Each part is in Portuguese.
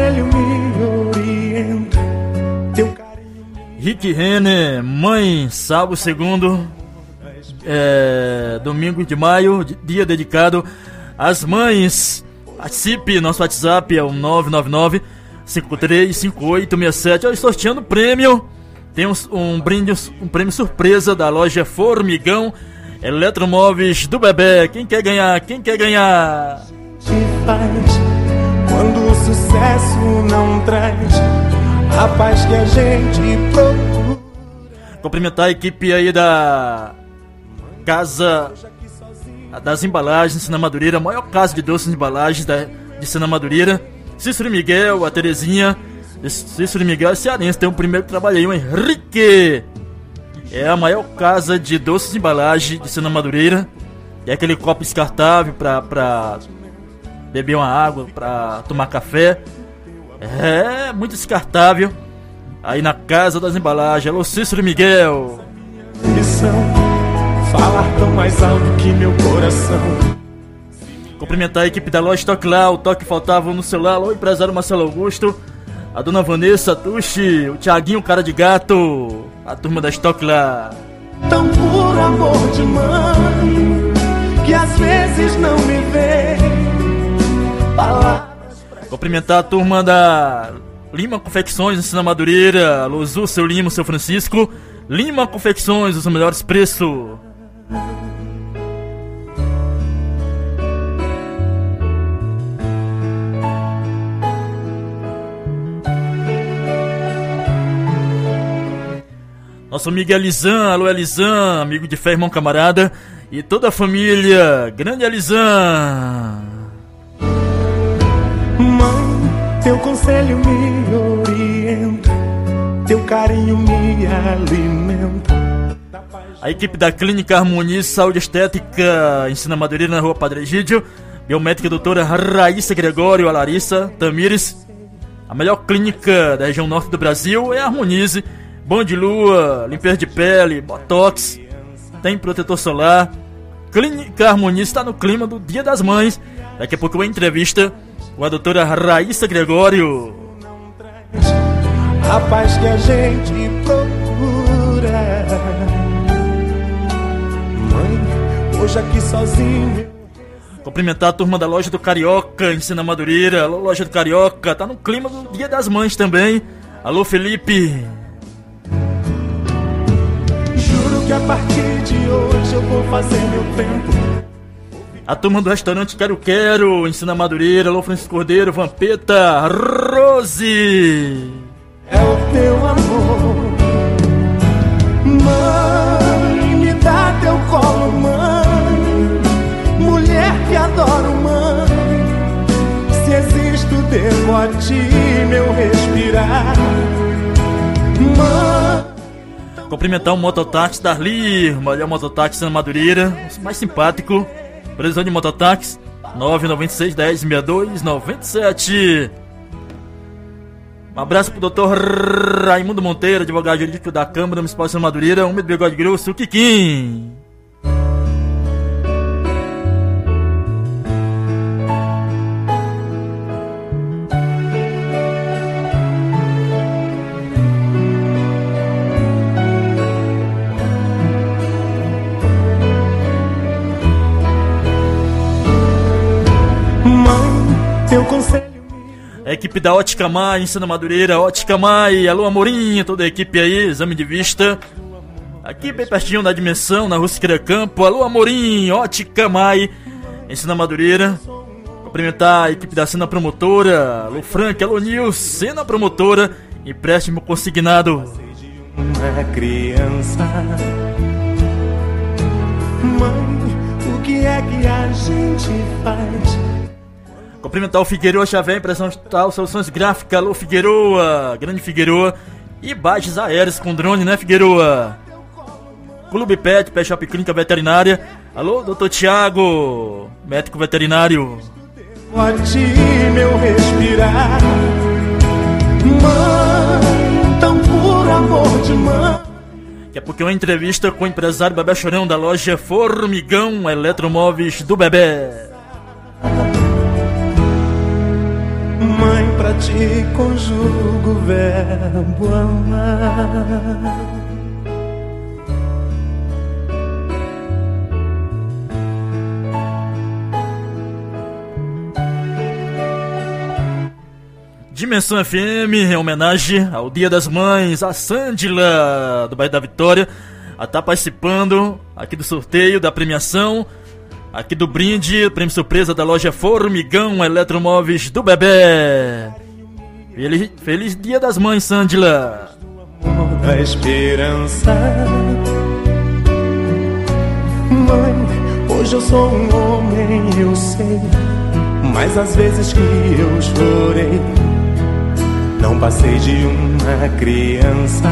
conselho me orienta, teu carinho. Rick Renner, mãe, sábado segundo, domingo de maio, dia dedicado às mães. Participe, nosso WhatsApp é o 999-535867. Eu estou sorteando prêmio. Tem um prêmio surpresa da loja Formigão Eletromóveis do Bebê. Quem quer ganhar? Quem quer ganhar? Te faz quando o sucesso não traz a paz que a gente procura. Cumprimentar a equipe aí da Casa das Embalagens, Sena Madureira, a maior casa de doces e embalagens de Sena Madureira. Cícero e Miguel, a Terezinha. Cícero e Miguel é cearense, tem um primeiro que trabalha aí, o Henrique. É a maior casa de doces e embalagens de Sena Madureira. É aquele copo descartável pra beber uma água, pra tomar café. É muito descartável. Aí na Casa das Embalagens. Alô, Cícero e Miguel. Missão, falar tão mais alto que meu coração. Cumprimentar a equipe da loja Toque Lá, o toque faltava no celular. Alô, empresário Marcelo Augusto, a dona Vanessa Tucci, o Thiaguinho, cara de gato, a turma da Toque Lá. Tão por amor de mãe, que às vezes não me vê. Cumprimentar a turma da Lima Confecções, em Sena Madureira. Alô, Zu, seu Lima, seu Francisco. Lima Confecções, os melhores preços. Nosso amigo Elizan, alô Elizan, amigo de fé, irmão, camarada. E toda a família, grande Elizan. Mãe, teu conselho me orienta, teu carinho me alimenta. A equipe da Clínica Harmonia Saúde Estética, em Sena Madureira, na rua Padre Egídio. Biomédica doutora Raíssa Gregório, a Larissa Tamires. A melhor clínica da região norte do Brasil é a Harmonize. Banho de lua, limpeza de pele, botox, tem protetor solar. Clínica Harmonia está no clima do Dia das Mães. Daqui a pouco uma entrevista com a doutora Raíssa Gregório. A paz que a gente procura. Mãe, hoje aqui sozinho. Cumprimentar a turma da loja do Carioca, em Sena Madureira. Alô, loja do Carioca, tá no clima do Dia das Mães também. Alô, Felipe. Que a partir de hoje eu vou fazer meu tempo. A turma do restaurante Quero, em Sena Madureira. Alô, Francisco Cordeiro, Vampeta, Rose. É o teu amor. Mãe, me dá teu colo, mãe. Mulher que adoro, mãe. Se existo, devo a ti meu respirar. Mãe. Cumprimentar o mototáxi Darli, o melhor mototáxi Sena Madureira, o mais simpático. Previsão de mototáxi 996 10 62 97. Um abraço pro doutor Raimundo Monteiro, advogado jurídico da Câmara Municipal de Sena Madureira, homem de bigode grosso, o Kikim. Teu conselho. A equipe da Ótica Mai, em Sena Madureira, Ótica Mai, alô Amorim, toda a equipe aí, exame de vista. Aqui bem pertinho da Dimensão, na Rua Siqueira Campo, alô Amorim, Ótica Mai, em Sena Madureira. Cumprimentar a equipe da Sena Promotora, alô Frank, alô Nils, Sena Promotora, empréstimo consignado. Uma criança. Mãe, o que é que a gente faz? Cumprimentar o Figueroa Xavier, impressão digital, soluções gráficas, alô Figueroa, grande Figueroa. E baixos aéreos com drone, né Figueroa? Clube Pet, Pet Shop Clínica Veterinária. Alô, doutor Thiago, médico veterinário. Pode meu respirar. Mãe, tão por amor de mãe. Daqui a pouco uma entrevista com o empresário Bebê Chorão da loja Formigão Eletromóveis do Bebê. Mãe, pra Agora te conjugo o verbo amar. Dimensão FM, em homenagem ao Dia das Mães, a Sândila do bairro da Vitória, a estar participando aqui do sorteio, da premiação, aqui do brinde, prêmio surpresa da loja Formigão Eletromóveis do Bebê. Feliz Dia das Mães, Sândila. Da esperança. Mãe, hoje eu sou um homem, eu sei, mas às vezes que eu chorei, não passei de uma criança.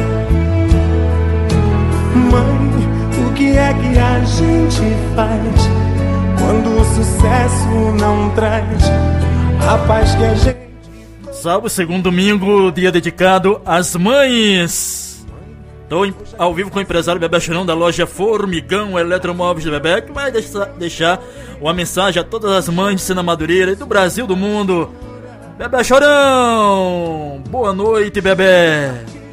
Mãe, o que é que a gente faz quando o sucesso não traz a paz que a gente... Salve, segundo domingo, dia dedicado às mães. Estou ao vivo com o empresário Bebê Chorão da loja Formigão Eletromóveis do Bebê, que vai deixar uma mensagem a todas as mães de Sena Madureira e do Brasil, do mundo. Bebê Chorão, boa noite, bebê.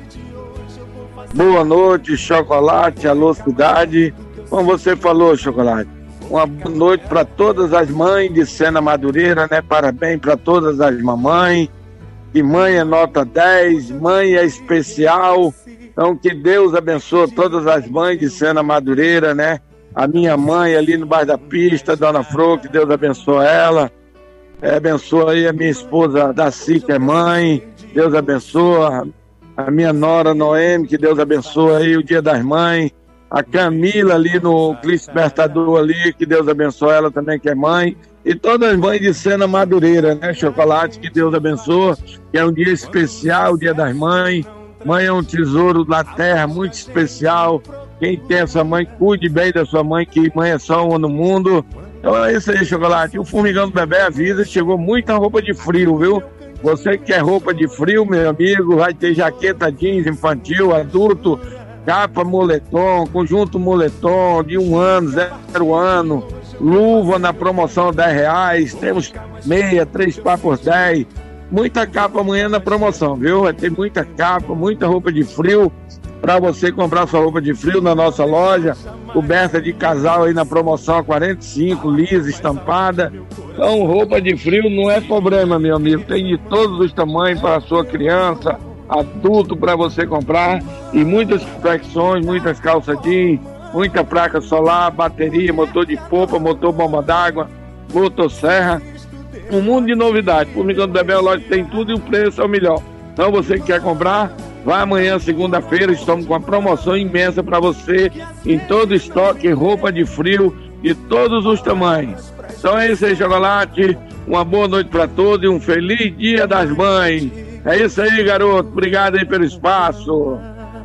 Boa noite, Chocolate, alô cidade. Como você falou, Chocolate, uma boa noite para todas as mães de Sena Madureira, né? Parabéns para todas as mamães. E mãe é nota 10, mãe é especial. Então que Deus abençoe todas as mães de Sena Madureira, né? A minha mãe ali no bairro da Pista, Dona Fro, que Deus abençoe ela. Abençoa aí a minha esposa Daci, que é mãe, Deus abençoa. A minha nora Noemi, que Deus abençoe aí o Dia das Mães. A Camila ali no Cristo Libertador ali, que Deus abençoe ela também, que é mãe. E todas as mães de Sena Madureira, né, Chocolate, que Deus abençoe, que é um dia especial, o Dia das Mães. Mãe é um tesouro da terra muito especial. Quem tem essa mãe, cuide bem da sua mãe, que mãe é só uma no mundo. Então é isso aí, Chocolate. O Formigão do Bebê avisa, chegou muita roupa de frio, viu? Você que quer roupa de frio, meu amigo, vai ter jaqueta jeans infantil, adulto, capa moletom, conjunto moletom de 1 ano, 0 ano, luva na promoção R$10, temos meia, 3 par por 10, muita capa amanhã na promoção, viu? Vai ter muita capa, muita roupa de frio para você comprar sua roupa de frio na nossa loja, coberta de casal aí na promoção a 45, lisa, estampada. Então roupa de frio não é problema, meu amigo, tem de todos os tamanhos para a sua criança, adulto, para você comprar, e muitas confecções, muitas calças jeans, muita placa solar, bateria, motor de polpa, motor bomba d'água, motosserra, um mundo de novidades. Formigão do Bebê, a loja tem tudo e o preço é o melhor. Então você que quer comprar, vai amanhã, segunda-feira, estamos com uma promoção imensa para você, em todo estoque, roupa de frio de todos os tamanhos. Então é isso aí, Chocolate, uma boa noite para todos e um feliz Dia das Mães. É isso aí, garoto, obrigado aí pelo espaço.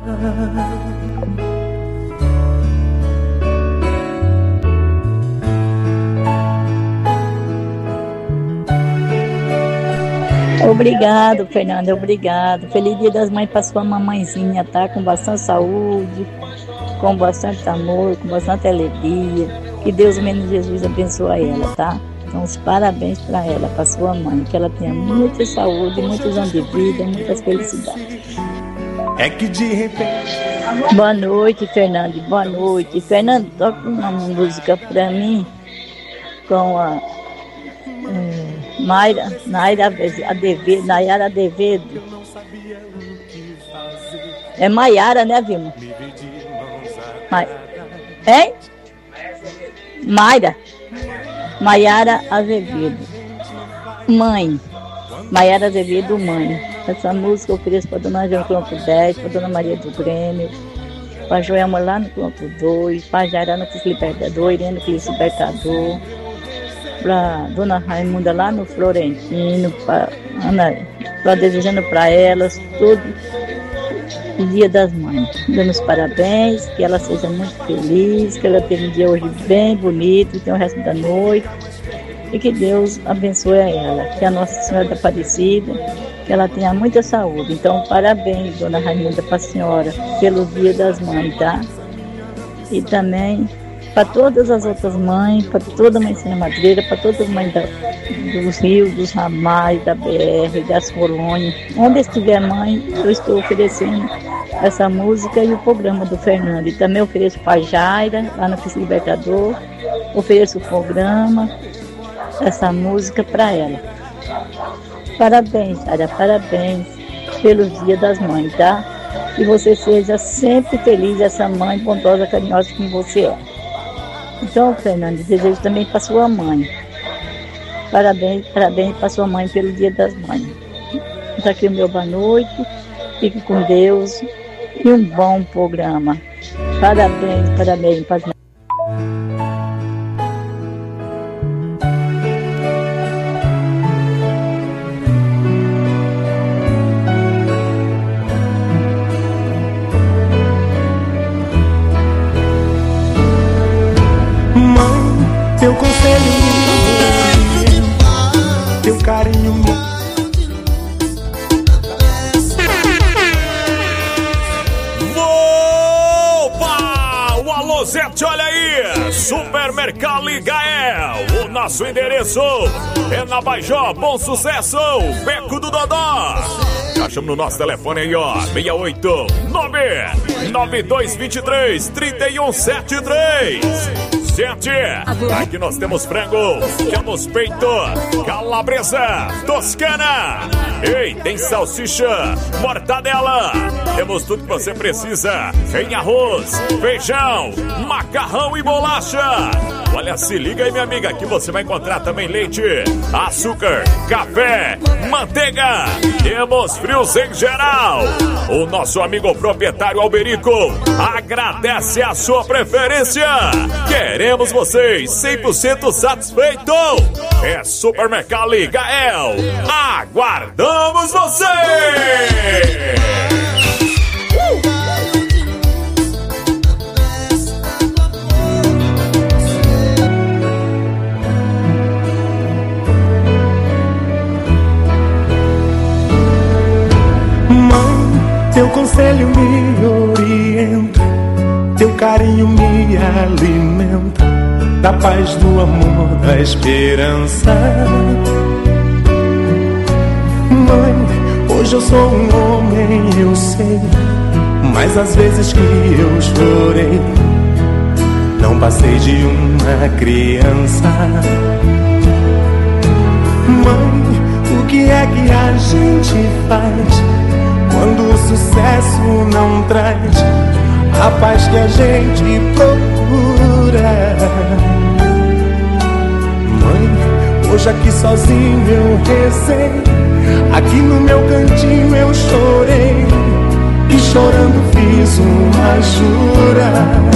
Obrigado, Fernanda, obrigado. Feliz Dia das Mães para sua mamãezinha, tá? Com bastante saúde, com bastante amor, com bastante alegria. Que Deus, o menino Jesus, abençoe ela, tá? Então, os parabéns para ela, para sua mãe. Que ela tenha muita saúde, muitos anos de vida, muitas felicidades. É que de repente... Boa noite, Fernanda, boa noite. Fernanda, toca uma música para mim com a... Nayara Azevedo. É Maiara, né, Vilma? Hein? Maiara Azevedo. Mãe. Maiara Azevedo, mãe. Essa música eu ofereço para Dona Joana no Campo 10, para Dona Maria do Grêmio, para Joelma lá no Campo 2, para Jaira no Cristo Libertador, Irene no Cristo Libertador, para Dona Raimunda lá no Florentino, para desejando para elas todo o Dia das Mães. Dando os parabéns, que ela seja muito feliz, que ela tenha um dia hoje bem bonito, tenha o resto da noite, e que Deus abençoe a ela, que a Nossa Senhora da Aparecida, que ela tenha muita saúde. Então, parabéns, Dona Raimunda, para a senhora, pelo Dia das Mães, tá? E também para todas as outras mães, para toda a mãe Sena Madureira, para todas as mães dos rios, dos ramais, da BR, das colônias. Onde estiver mãe, eu estou oferecendo essa música e o programa do Fernando. E também ofereço para a Jaira, lá no Cristo Libertador, ofereço o programa, essa música para ela. Parabéns, Jaira, parabéns pelo Dia das Mães, tá? Que você seja sempre feliz, essa mãe bondosa, carinhosa como você é. Então, Fernando, desejo também para sua mãe. Parabéns para sua mãe pelo Dia das Mães. Está aqui o meu boa noite, fique com Deus e um bom programa. Parabéns para as mães. Teu conselho me teu carinho me... Opa! O Alô Zete, olha aí! Supermercado Ligael. O nosso endereço é na Baijó, Bom Sucesso, Beco do Dodó. Já chama no nosso telefone aí, ó, 689-9223-3173. Gente, aqui nós temos frango, temos peito, calabresa, toscana. Ei, tem salsicha, mortadela. Temos tudo que você precisa em arroz, feijão, macarrão e bolacha. Olha, se liga aí, minha amiga, que você vai encontrar também leite, açúcar, café, manteiga. Temos frios em geral. O nosso amigo proprietário Alberico agradece a sua preferência. Queremos vocês 100% satisfeitos. É Supermercado Ligael. Aguardamos você! Teu conselho me orienta, teu carinho me alimenta, da paz, do amor, da esperança. Mãe, hoje eu sou um homem, eu sei, mas às vezes que eu chorei, não passei de uma criança. Mãe, o que é que a gente faz quando o sucesso não traz a paz que a gente procura? Mãe, hoje aqui sozinho eu rezei, aqui no meu cantinho eu chorei, e chorando fiz uma jura.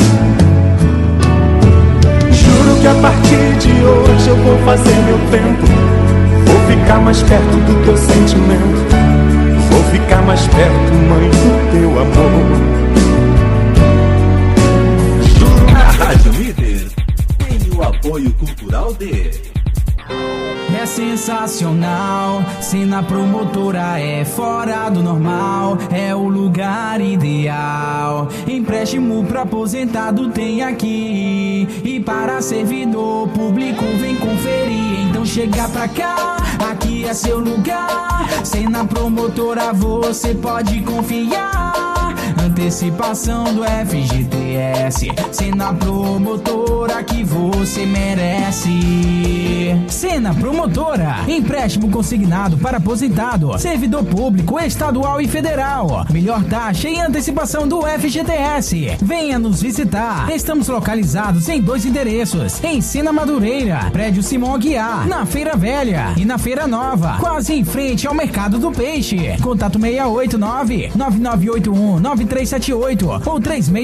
Juro que a partir de hoje eu vou fazer meu tempo, vou ficar mais perto do teu sentimento, vou ficar mais perto, mãe, do teu amor. A Rádio Líder tem o apoio cultural de... É sensacional, Sena Promotora é fora do normal, é o lugar ideal. Empréstimo pra aposentado tem aqui, e para servidor público vem conferir. Então chega pra cá, aqui é seu lugar. Sena Promotora você pode confiar. Antecipação do FGTS, Sena Promotora que você merece. Sena Promotora, empréstimo consignado para aposentado, servidor público, estadual e federal. Melhor taxa e antecipação do FGTS. Venha nos visitar. Estamos localizados em 2 endereços, em Sena Madureira, prédio Simão Aguiar, na Feira Velha e na Feira Nova, quase em frente ao Mercado do Peixe. Contato 689-9981-9378 ou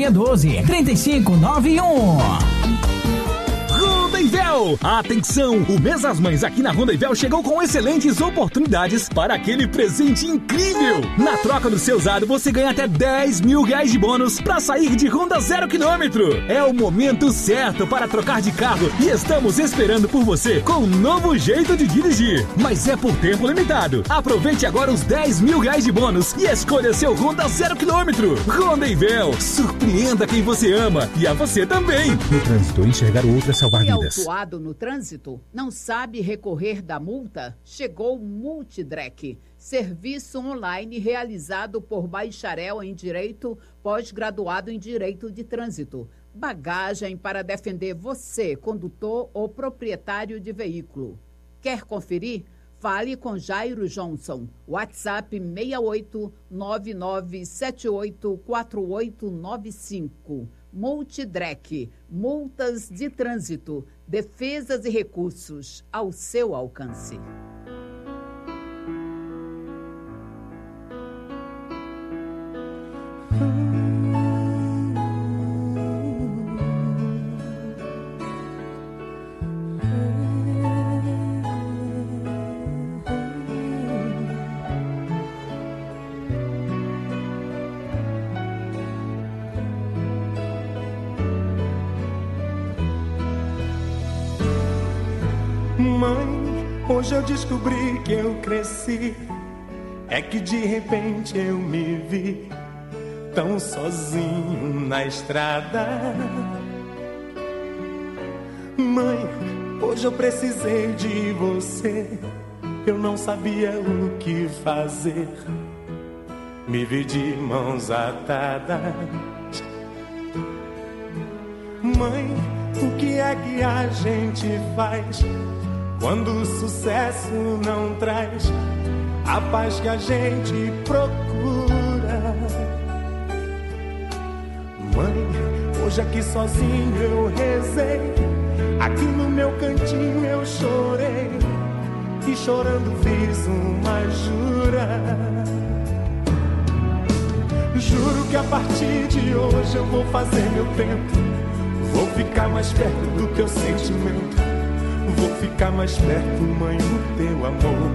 3612-3591. Rondonvel! Atenção! O Mês das Mães aqui na Rondonvel chegou com excelentes oportunidades para aquele presente incrível! Na troca do seu usado, você ganha até R$10 mil de bônus para sair de Honda 0 km. É o momento certo para trocar de carro e estamos esperando por você com um novo jeito de dirigir. Mas é por tempo limitado. Aproveite agora os R$10 mil de bônus e escolha seu Honda 0 km. Rondonvel, surpreenda quem você ama e a você também. No trânsito, enxergar o outro é salvar vidas. autuado no trânsito? Não sabe recorrer da multa? Chegou o Multidrec, serviço online realizado por bacharel em Direito, pós-graduado em Direito de Trânsito. Bagagem para defender você, condutor ou proprietário de veículo. Quer conferir? Fale com Jairo Johnson. WhatsApp 6899784895. Multidrec, multas de trânsito, defesas e recursos ao seu alcance. Mãe, hoje eu descobri que eu cresci. É que de repente eu me vi tão sozinho na estrada. Mãe, hoje eu precisei de você. Eu não sabia o que fazer. Me vi de mãos atadas. Mãe, o que é que a gente faz quando o sucesso não traz a paz que a gente procura? Mãe, hoje aqui sozinho eu rezei, aqui no meu cantinho eu chorei, e chorando fiz uma jura. Juro que a partir de hoje eu vou fazer meu tempo, vou ficar mais perto do teu sentimento, vou ficar mais perto, mãe, do teu amor.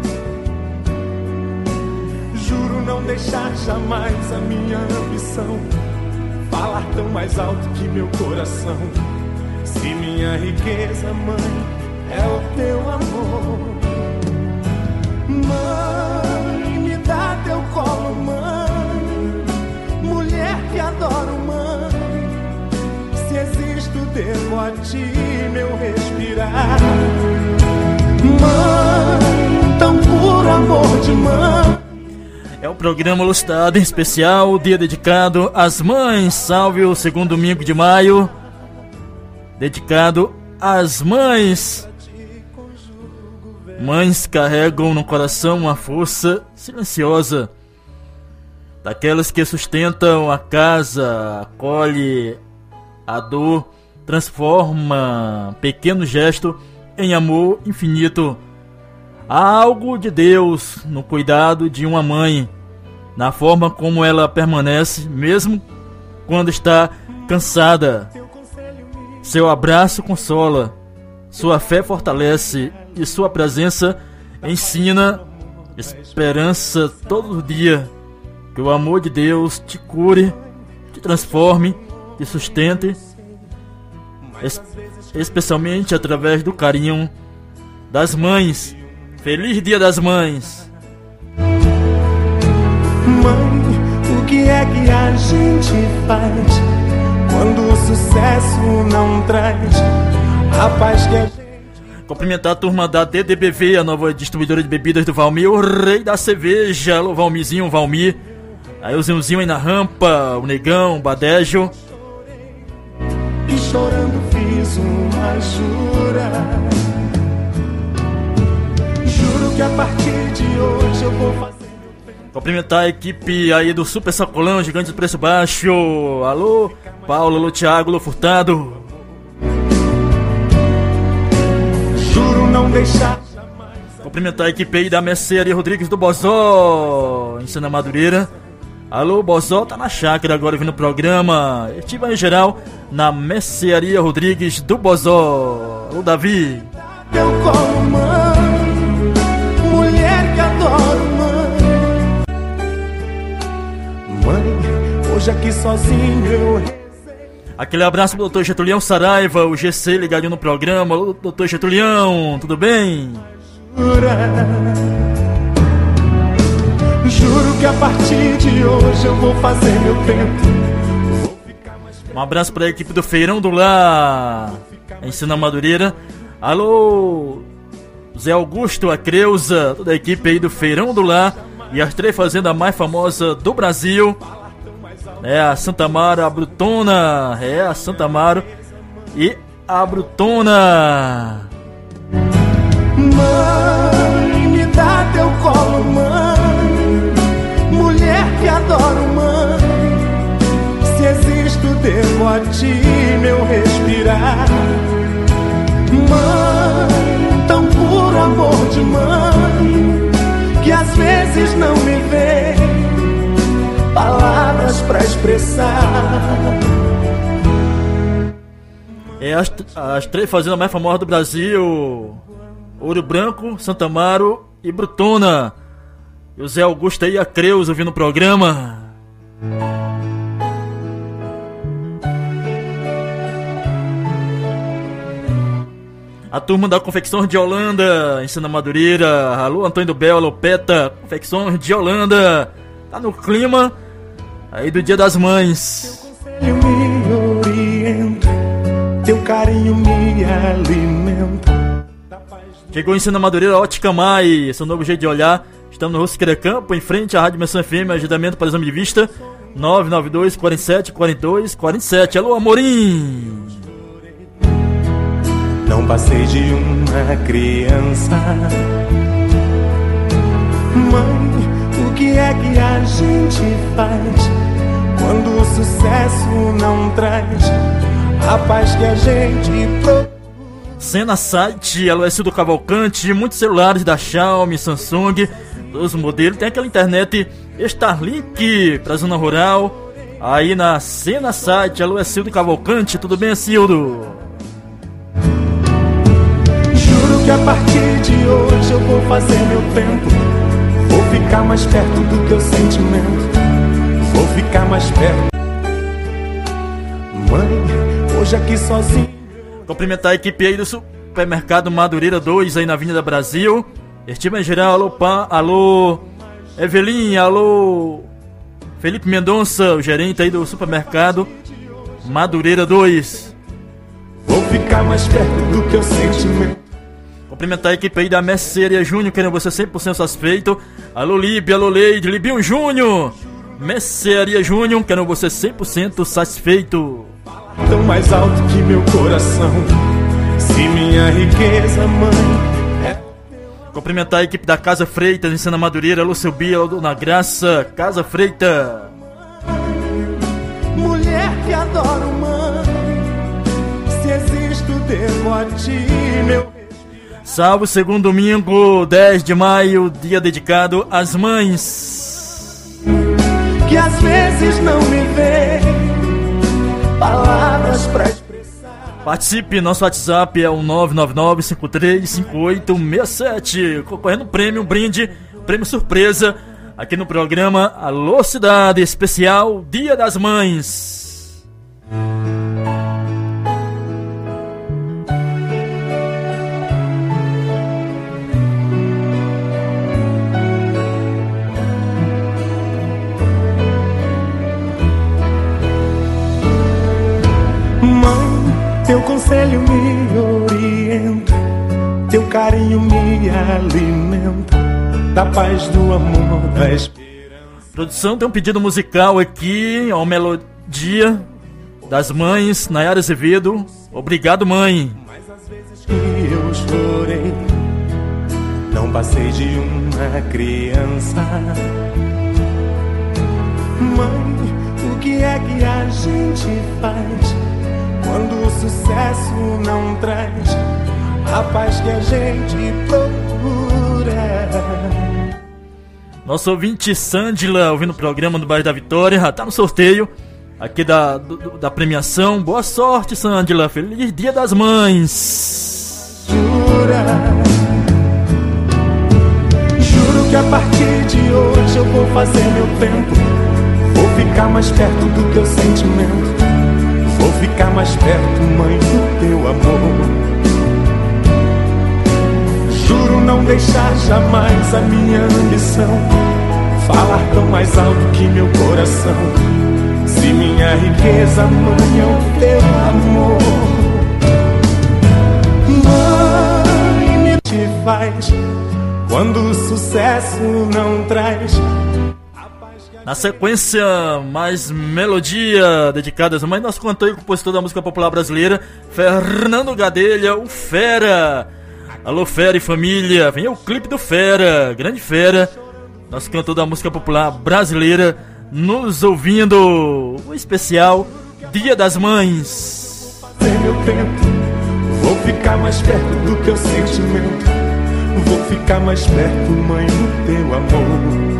Juro não deixar jamais a minha ambição falar tão mais alto que meu coração. Se minha riqueza, mãe, é o teu amor. Mãe, me dá teu colo, mãe, mulher que adoro, mãe. Se existo, devo a ti meu respirar. Mãe, tão puro amor de mãe. É o programa Lucidade em especial, dia dedicado às mães. Salve o segundo domingo de maio, dedicado às mães. Mães carregam no coração uma força silenciosa, daquelas que sustentam a casa, acolhe a dor, transforma pequeno gesto em amor infinito. Há algo de Deus no cuidado de uma mãe, na forma como ela permanece, mesmo quando está cansada. Seu abraço consola, sua fé fortalece e sua presença ensina esperança todo dia. Que o amor de Deus te cure, te transforme, te sustente, especialmente através do carinho das mães. Feliz Dia das Mães! Mãe, o que é que a gente faz quando o sucesso não traz a paz que a gente... Cumprimentar a turma da DDBV, a nova distribuidora de bebidas do Valmir, o rei da cerveja. Alô, Valmirzinho, Valmir. Aí o Zinhozinho aí na rampa, o Negão, o Badejo. E chorando fiz uma jura. Juro que a partir de hoje eu vou fazer. Cumprimentar a equipe aí do Super Sacolão, Gigante de Preço Baixo. Alô, Paulo, alô, Thiago, alô, Furtado. Juro não deixar. Cumprimentar a equipe aí da Mercearia Rodrigues do Bozó, em Sena Madureira. Alô, Bozó, tá na chácara agora vindo o programa. Estiva em geral na Mercearia Rodrigues do Bozó. Alô, Davi. Teu colo, mãe, mulher que adoro, mãe. Mãe, hoje aqui sozinho eu... Aquele abraço pro Dr. Getulião Saraiva, o GC ligadinho no programa. Alô, Dr. Getulião, tudo bem? Juro que a partir de hoje eu vou fazer meu tempo. Um abraço pra equipe do Feirão do Lar. em Sena Madureira. Alô, Zé Augusto, a Creuza, toda a equipe aí do Feirão do Lar e as 3 fazendas mais famosas do Brasil. A Santa Amaro, a Brutona, a Santa Amaro e a Brutona. Mãe, me dá teu colo, mãe, mulher que adoro, mãe. Se existo, devo a ti meu respirar. Mãe, tão puro amor de mãe, que às vezes não me vem palavras pra expressar. As 3 fazendas mais famosas do Brasil: Ouro Branco, Santa Amaro e Brutona. E o Zé Augusto aí, a Creuza, ouvindo o programa. A turma da Confecções de Holanda, em Sena Madureira. Alô, Antônio do Bel, alô, Peta. Confecções de Holanda. Tá no clima aí do Dia das Mães. Teu conselho me orienta, teu carinho me alimenta. Chegou em Sena Madureira, Ótica Mai, esse é o novo jeito de olhar. Estamos no Rosqueira Campo, em frente à Rádio Menção FM, agendamento para exame de vista 992 47 42 47. Alô, Amorim! Não passei de uma criança. Mãe, o que é que a gente faz quando o sucesso não traz a paz que a gente procura? Sena Site, alô, do Cavalcante, muitos celulares da Xiaomi, Samsung, todos os modelos. Tem aquela internet Starlink pra zona rural. Aí na Sena Site, alô, do Cavalcante, tudo bem, Cildo? Que a partir de hoje eu vou fazer meu tempo. Vou ficar mais perto do teu sentimento. Vou ficar mais perto. Mãe, hoje aqui sozinho. Cumprimentar a equipe aí do Supermercado Madureira 2 aí na Avenida Brasil. Estima em geral, alô Pá, alô Evelyn, alô Felipe Mendonça, o gerente aí do Supermercado Madureira 2. Vou ficar mais perto do teu sentimento. Cumprimentar a equipe aí da Mercearia Júnior, querendo você 100% satisfeito. Alô Líbia, alô Leide, Libinho Júnior. Mercearia Júnior, querendo você 100% satisfeito. Tão mais alto que meu coração, se minha riqueza, mãe, é... Cumprimentar a equipe da Casa Freitas, em Sena Madureira. Alô Seu Bia, alô Dona Graça, Casa Freita. Mulher que adoro, mãe, se existo, devo a ti meu... Salve, segundo domingo, 10 de maio, dia dedicado às mães. Que às vezes não me vê palavras pra expressar. Participe, nosso WhatsApp é o 999-535867. Concorrendo prêmio, brinde, prêmio surpresa, aqui no programa Alô Cidade, especial Dia das Mães. Teu conselho me orienta, teu carinho me alimenta, da paz do amor, da esperança. Produção, tem um pedido musical aqui, uma melodia das mães, Nayara Azevedo. Obrigado, mãe. Mas às vezes que eu chorei, não passei de uma criança. Mãe, o que é que a gente faz quando o sucesso não traz a paz que a gente procura? Nosso ouvinte Sândila, ouvindo o programa do Bairro da Vitória, já tá no sorteio aqui da premiação. Boa sorte, Sândila. Feliz Dia das Mães. Juro que a partir de hoje eu vou fazer meu tempo. Vou ficar mais perto do teu sentimento. Vou ficar mais perto, mãe, do teu amor. Juro não deixar jamais a minha ambição falar tão mais alto que meu coração. Se minha riqueza, mãe, é o teu amor. faz quando o sucesso não traz. Na sequência, mais melodia dedicada às mães, nosso cantor e compositor da música popular brasileira, Fernando Gadelha, o Fera. Alô, Fera e família, vem o clipe do Fera, grande Fera, nosso cantor da música popular brasileira, nos ouvindo, o especial Dia das Mães. Sem meu tempo, vou ficar mais perto do teu sentimento, vou ficar mais perto, mãe, do teu amor.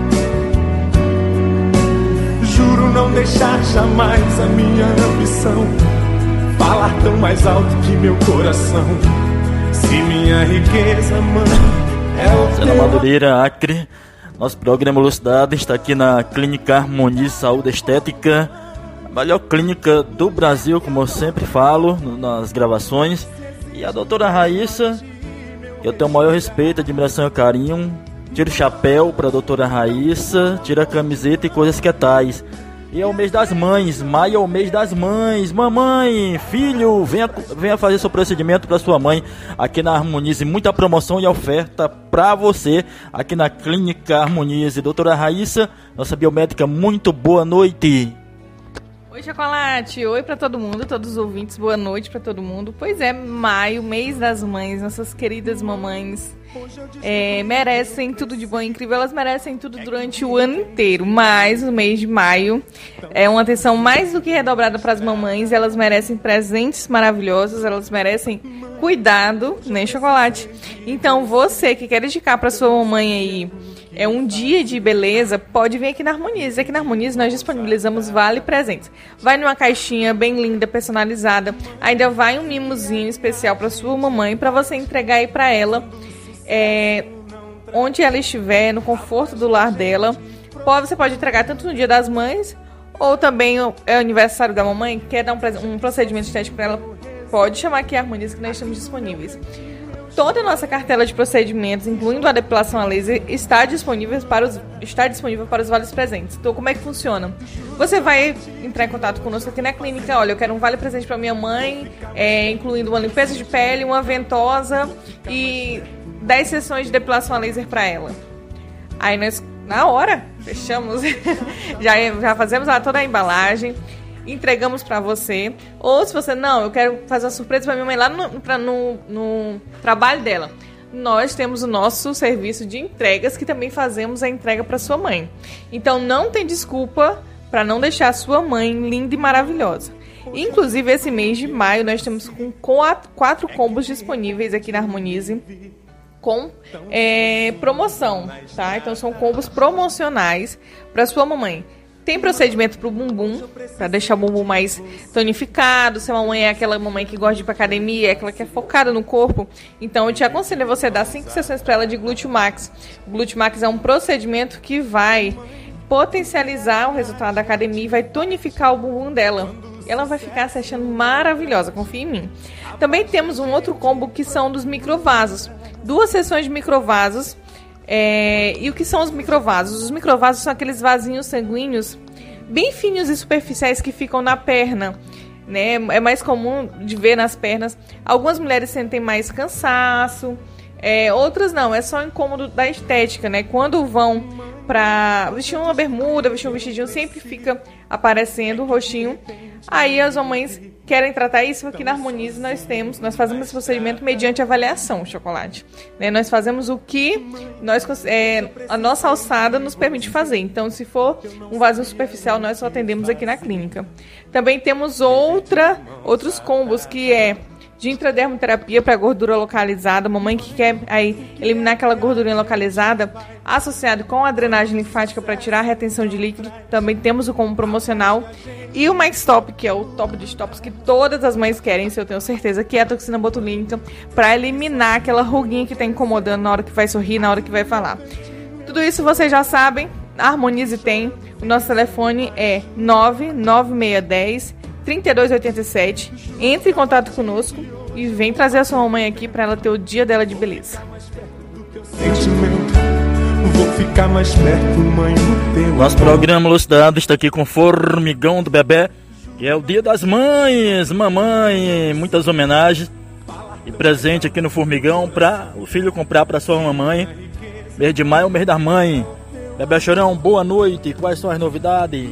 Juro não deixar jamais a minha ambição falar tão mais alto que meu coração. Se minha riqueza, mãe, é o Cena Madureira, Acre. Nosso programa Lucidade está aqui na Clínica Harmonia Saúde Estética, a melhor clínica do Brasil, como eu sempre falo nas gravações. E a doutora Raíssa, eu tenho o maior respeito, admiração e carinho. Tira o chapéu pra doutora Raíssa, tira a camiseta e coisas que tais. E é o mês das mães, maio é o mês das mães. Mamãe, filho, venha fazer seu procedimento pra sua mãe aqui na Harmonize. Muita promoção e oferta pra você aqui na Clínica Harmonize. Doutora Raíssa, nossa biomédica, muito boa noite. Oi, Chocolate, oi pra todo mundo, todos os ouvintes, boa noite pra todo mundo. Pois é, maio, mês das mães, nossas queridas mamães merecem tudo de bom e incrível, elas merecem tudo durante o ano inteiro, mas o mês de maio é uma atenção mais do que redobrada para as mamães, elas merecem presentes maravilhosos, elas merecem cuidado, né, Chocolate? Então você que quer indicar para sua mamãe aí um dia de beleza, pode vir aqui na Harmonize. Aqui na Harmonize nós disponibilizamos vale presentes. Vai numa caixinha bem linda, personalizada. Ainda vai um mimozinho especial para sua mamãe, para você entregar aí para ela, onde ela estiver, no conforto do lar dela. Você pode entregar tanto no Dia das Mães, ou também é o aniversário da mamãe, quer dar um procedimento estético para ela, pode chamar aqui a Harmonize que nós estamos disponíveis. Toda a nossa cartela de procedimentos, incluindo a depilação a laser, está disponível para os vales presentes. Então, como é que funciona? Você vai entrar em contato conosco aqui na clínica. Olha, eu quero um vale presente para minha mãe, incluindo uma limpeza de pele, uma ventosa e 10 sessões de depilação a laser para ela. Aí nós, na hora, fechamos, já fazemos toda a embalagem, entregamos pra você. Ou se você, não, eu quero fazer uma surpresa pra minha mãe lá no trabalho dela, nós temos o nosso serviço de entregas, que também fazemos a entrega pra sua mãe. Então não tem desculpa pra não deixar a sua mãe linda e maravilhosa. Inclusive esse mês de maio nós temos com 4 combos disponíveis aqui na Harmonize com promoção, tá? Então são combos promocionais pra sua mamãe. Tem procedimento pro bumbum, pra deixar o bumbum mais tonificado. Se a mamãe é aquela mamãe que gosta de ir pra academia, é aquela que é focada no corpo, então eu te aconselho a você dar 5 sessões pra ela de Glúteo Max. O Glúteo Max é um procedimento que vai potencializar o resultado da academia e vai tonificar o bumbum dela. Ela vai ficar se achando maravilhosa, confia em mim. Também temos um outro combo que são dos microvasos. 2 sessões de microvasos. E o que são os microvasos? Os microvasos são aqueles vasinhos sanguíneos bem finos e superficiais que ficam na perna, né? É mais comum de ver nas pernas. Algumas mulheres sentem mais cansaço, outras não, é só incômodo da estética, né? Quando vão pra vestir uma bermuda, vestir um vestidinho, sempre fica aparecendo o rostinho. Aí as mamães querem tratar isso. Aqui na Harmonize nós fazemos esse procedimento mediante avaliação, Chocolate, né? Nós fazemos o que a nossa alçada nos permite fazer. Então, se for um vasinho superficial, nós só atendemos aqui na clínica. Também temos outros combos, que de intradermoterapia para gordura localizada. Mamãe que quer eliminar aquela gordurinha localizada, associado com a drenagem linfática para tirar a retenção de líquido. Também temos o combo promocional. E o Mais Top, que é o top dos tops que todas as mães querem, se eu tenho certeza, que é a toxina botulínica, para eliminar aquela ruguinha que está incomodando na hora que vai sorrir, na hora que vai falar. Tudo isso vocês já sabem, a Harmonize tem. O nosso telefone é 99610 3287. Entre em contato conosco e vem trazer a sua mamãe aqui para ela ter o dia dela de beleza. Vou ficar mais perto, mãe, do teu Nosso programa Lucidado está aqui com Formigão do Bebê, que é o Dia das Mães. Mamãe, muitas homenagens. e presente aqui no Formigão para o filho comprar para sua mamãe. Mês de maio é o mês da mãe. Bebê Chorão, boa noite. Quais são as novidades?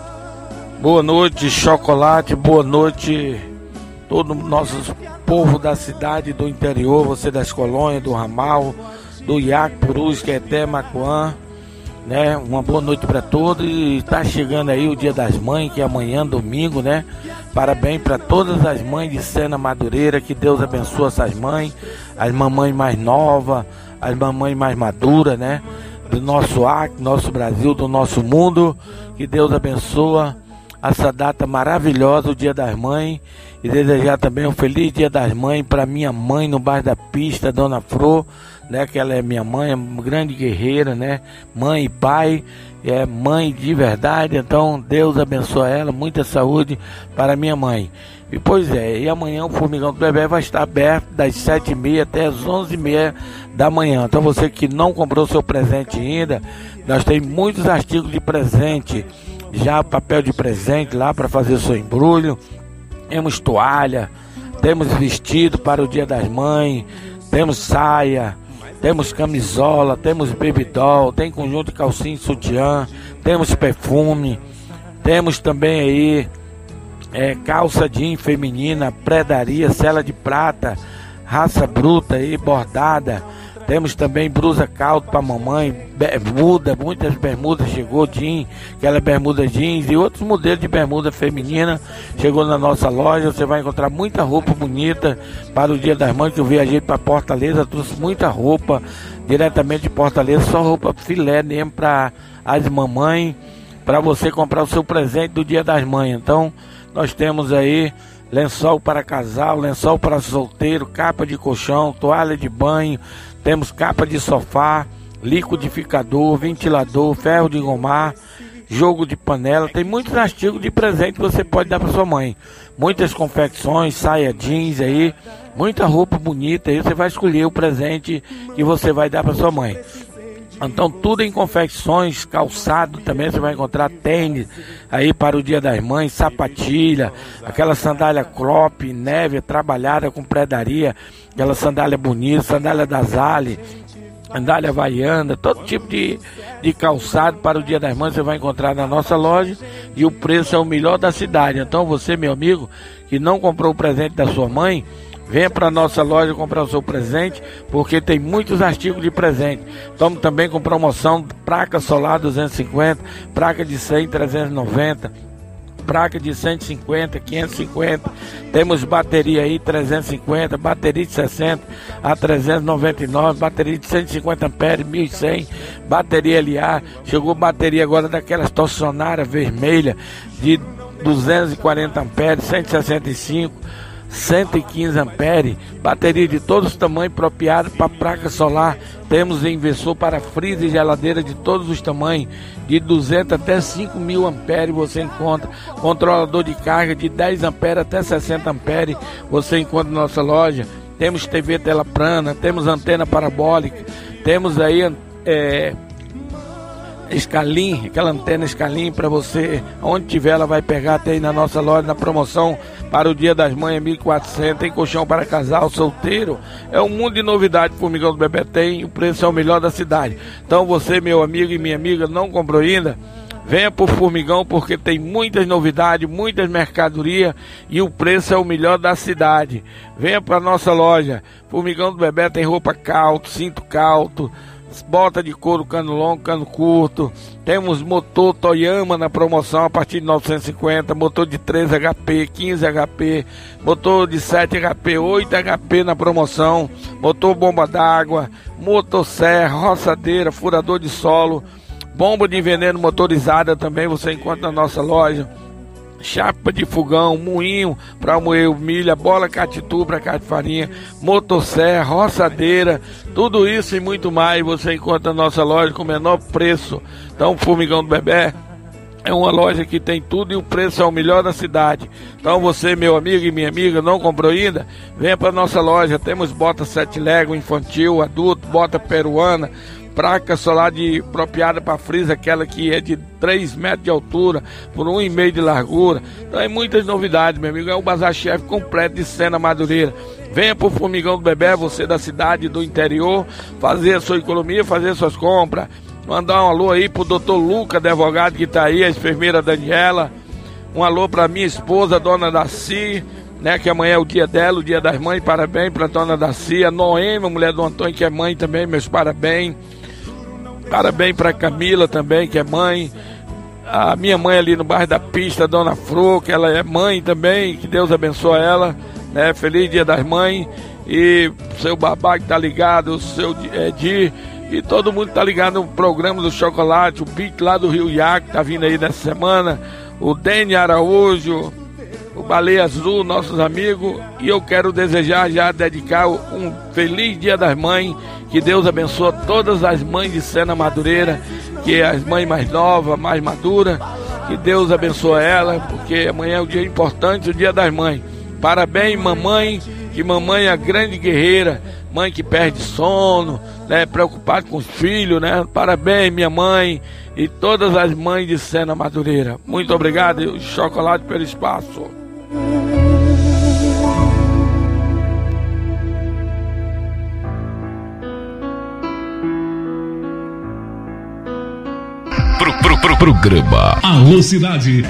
Boa noite, Chocolate. Boa noite, todo o nosso povo da cidade, do interior, você das colônias, do ramal, do Iaco, Purus, Queté, Macuã, né? Uma boa noite para todos. E está chegando aí o Dia das Mães, que é amanhã, domingo, né? Parabéns para todas as mães de Sena Madureira, que Deus abençoe essas mães, as mamães mais novas, as mamães mais maduras, né? Do nosso Acre, nosso Brasil, do nosso mundo, que Deus abençoe essa data maravilhosa, o Dia das Mães, e desejar também um feliz Dia das Mães para minha mãe no bairro da Pista, Dona Fro, né, que ela é minha mãe, é uma grande guerreira, né, mãe e pai, é mãe de verdade. Então Deus abençoe ela, muita saúde para minha mãe. E pois é, e amanhã o Formigão do Bebê vai estar aberto das 7h30 até as 11h30 da manhã. Então você que não comprou seu presente ainda, nós temos muitos artigos de presente, já papel de presente lá para fazer o seu embrulho, temos toalha, temos vestido para o Dia das Mães, temos saia, temos camisola, temos baby doll, tem conjunto de calcinha e sutiã, temos perfume, temos também aí calça jeans feminina, predaria, sela de prata, raça bruta aí, bordada. Temos também blusa caldo para mamãe, bermuda, muitas bermudas chegou, jeans, aquela bermuda jeans e outros modelos de bermuda feminina chegou na nossa loja. Você vai encontrar muita roupa bonita para o Dia das Mães, que eu viajei para Fortaleza, trouxe muita roupa diretamente de Fortaleza, só roupa filé mesmo para as mamães, para você comprar o seu presente do Dia das Mães. Então nós temos aí lençol para casal, lençol para solteiro, capa de colchão, toalha de banho, temos capa de sofá, liquidificador, ventilador, ferro de engomar, jogo de panela. Tem muitos artigos de presente que você pode dar para sua mãe. Muitas confecções, saia jeans aí, muita roupa bonita. Aí você vai escolher o presente que você vai dar para sua mãe. Então tudo em confecções, calçado também você vai encontrar, tênis aí para o Dia das Mães, sapatilha, aquela sandália crop, neve, trabalhada com predaria, aquela sandália bonita, sandália da Zale, sandália havaiana, todo tipo de calçado para o Dia das Mães você vai encontrar na nossa loja e o preço é o melhor da cidade. Então você, meu amigo, que não comprou o presente da sua mãe, venha para a nossa loja comprar o seu presente, porque tem muitos artigos de presente. Estamos também com promoção, placa solar 250, placa de 100, 390, placa de 150, 550, temos bateria aí 350, bateria de 60 a 399, bateria de 150 amperes, 1100, bateria LA, chegou bateria agora daquelas torcionárias vermelha de 240 amperes, 165, 115 amperes, bateria de todos os tamanhos apropriados para placa solar. Temos inversor para freezer e geladeira de todos os tamanhos, de 200 até 5.000 amperes você encontra. Controlador de carga de 10 amperes até 60 amperes você encontra na nossa loja. Temos TV tela plana, temos antena parabólica, temos aí Scalim, aquela antena Scalim para você, onde tiver ela vai pegar. Tem na nossa loja, na promoção para o Dia das Mães, 1.400, tem colchão para casal, solteiro, é um mundo de novidade. Formigão do Bebê tem, o preço é o melhor da cidade. Então você, meu amigo e minha amiga, não comprou ainda? Venha pro Formigão, porque tem muitas novidades, muitas mercadorias e o preço é o melhor da cidade. Venha para nossa loja. Formigão do Bebê tem roupa calto, cinto calto, bota de couro, cano longo, cano curto. Temos motor Toyama na promoção a partir de 950, motor de 13 HP, 15 HP, motor de 7 HP, 8 HP na promoção, motor bomba d'água, motosserra, roçadeira, furador de solo, bomba de veneno motorizada também você encontra na nossa loja. Chapa de fogão, moinho para moer o milho, bola catitu para carne de farinha, motosserra, roçadeira, tudo isso e muito mais você encontra na nossa loja com o menor preço. Então o Formigão do Bebê é uma loja que tem tudo e o preço é o melhor da cidade. Então você, meu amigo e minha amiga, não comprou ainda? Venha para nossa loja. Temos bota 7 Lego infantil, adulto, bota peruana, placa solar apropriada para freezer, aquela que é de 3 metros de altura por 1,5 de largura. Então é muitas novidades, meu amigo. É o Bazar Chef completo de Sena Madureira. Venha pro Formigão do Bebé, você da cidade, do interior, fazer a sua economia, fazer suas compras. Mandar um alô aí pro doutor Luca, advogado que tá aí, a enfermeira Daniela. Um alô pra minha esposa, dona Daci, né, que amanhã é o dia dela, o dia das mães. Parabéns pra dona Daci. A Noêmia, mulher do Antônio, que é mãe também, meus parabéns. Parabéns pra Camila também, que é mãe. A minha mãe ali no bairro da Pista, dona Fro, que ela é mãe também, que Deus abençoe ela, né? Feliz Dia das Mães. E seu babá que tá ligado, o seu Edir, e todo mundo que tá ligado no programa do Chocolate, o Bic lá do Rio Iaco, tá vindo aí nessa semana, o Deni Araújo, o Baleia Azul, nossos amigos. E eu quero desejar já dedicar um feliz Dia das Mães, que Deus abençoe todas as mães de Sena Madureira, que é as mães mais novas, mais maduras, que Deus abençoe ela, porque amanhã é um dia importante, o Dia das Mães. Parabéns, mamãe, que mamãe é a grande guerreira, mãe que perde sono, né, preocupada com os filhos, né? Parabéns, minha mãe e todas as mães de Sena Madureira. Muito obrigado, Chocolate, pelo espaço. Programa Alô Cidade.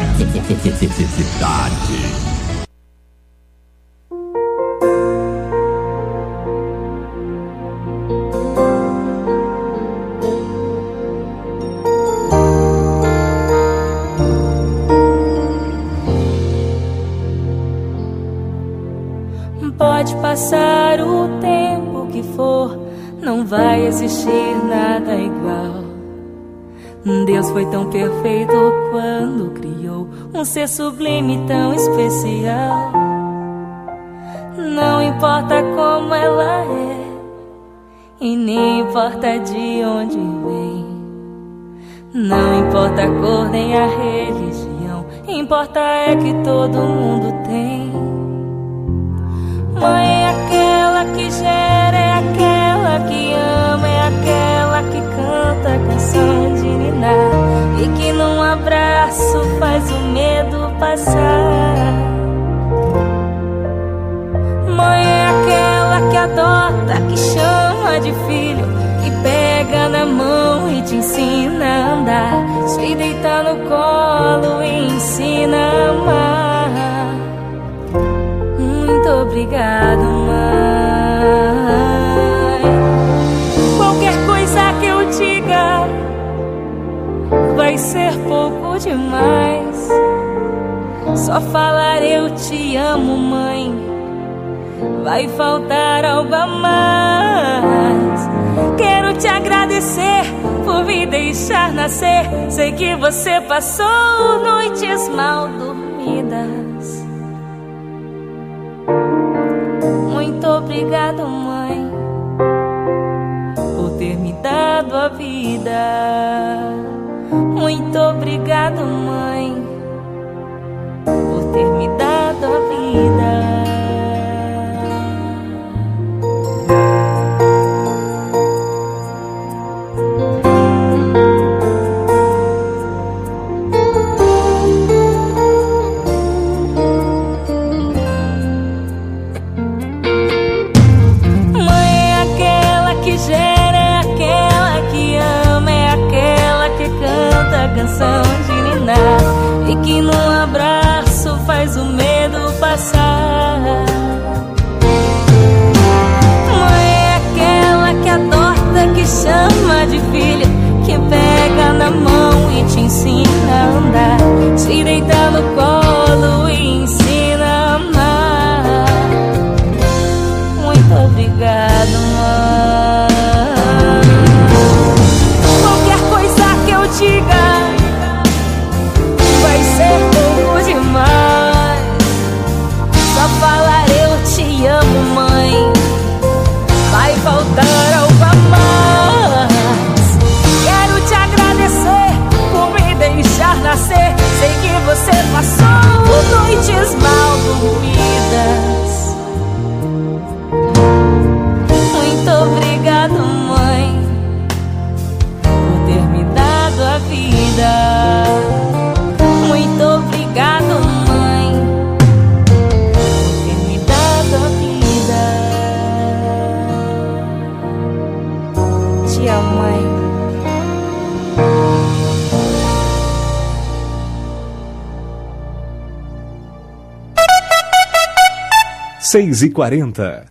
Pode passar o tempo que for, não vai existir nada igual. Deus foi tão perfeito quando criou um ser sublime tão especial. Não importa como ela é, e nem importa de onde vem. Não importa a cor nem a religião, importa é que todo mundo tem. Mãe é aquela que gera, é aquela que ama, é aquela que canta a canção de ninar, e que num abraço faz o medo passar. Mãe é aquela que adota, que chama de filho, que pega na mão e te ensina a andar, te deita no colo e ensina a amar. Muito obrigado, mãe. Qualquer coisa que eu diga vai ser pouco demais. Só falar eu te amo, mãe, vai faltar algo a mais. Quero te agradecer por me deixar nascer. Sei que você passou noites mal dormidas. Muito obrigado, mãe, por ter me dado a vida. Muito obrigado, mãe, por ter me dado a vida. Canção de ninar, e que num abraço faz o medo passar. Mãe é aquela que adota, que chama de filha, que pega na mão e te ensina a andar, te deita no colo e ensina a amar. Muito obrigado, mãe. Qualquer coisa que eu diga vai ser pouco demais. Só falar eu te amo, mãe, vai faltar algo a mais. Quero te agradecer por me deixar nascer. Sei que você 6h40.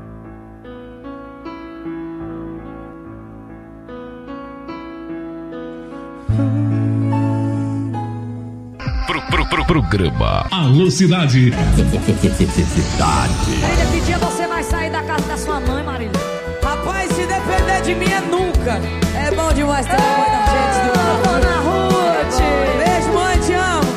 Programa Alô Cidade. Marília, que dia você vai sair da casa da sua mãe, Marília? Rapaz, se depender de mim é nunca. É bom demais ter a mãe da gente do Dona Ruth. Beijo, mãe, te amo.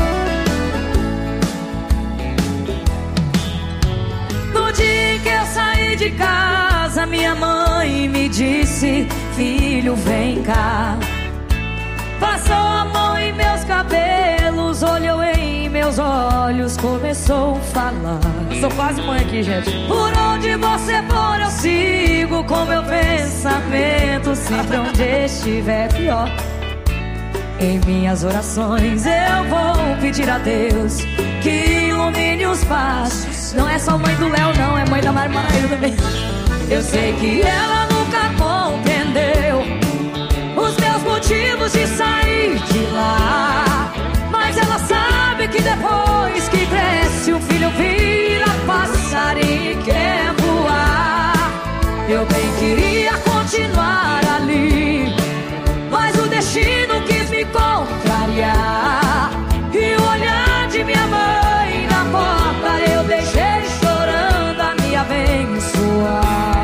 No dia que eu saí de casa, minha mãe me disse: filho, vem cá. Passou a mão em meus cabelos, olhou em meus olhos, começou a falar. Eu sou quase mãe aqui, gente. Por onde você for eu sigo com meu pensamento, sempre onde estiver pior. Em minhas orações eu vou pedir a Deus que ilumine os passos. Não é só mãe do Léo, não, é mãe da Marmaíra também. Eu sei que ela nunca compreendeu os meus motivos de sair de lá, mas ela sabe que depois que cresce o filho vira passarinho e quer voar. Eu bem queria continuar ali, mas o destino quis me contrariar. E o olhar de minha mãe na porta eu deixei chorando a me abençoar.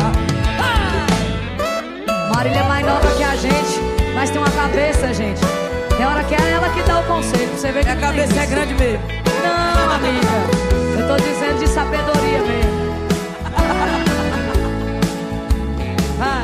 Marília é mais nova que a gente, mas tem uma cabeça, gente. Tem hora que é ela que dá o conselho. Você vê que a cabeça é grande mesmo. Não, amiga, eu tô dizendo de sabedoria mesmo. Vai.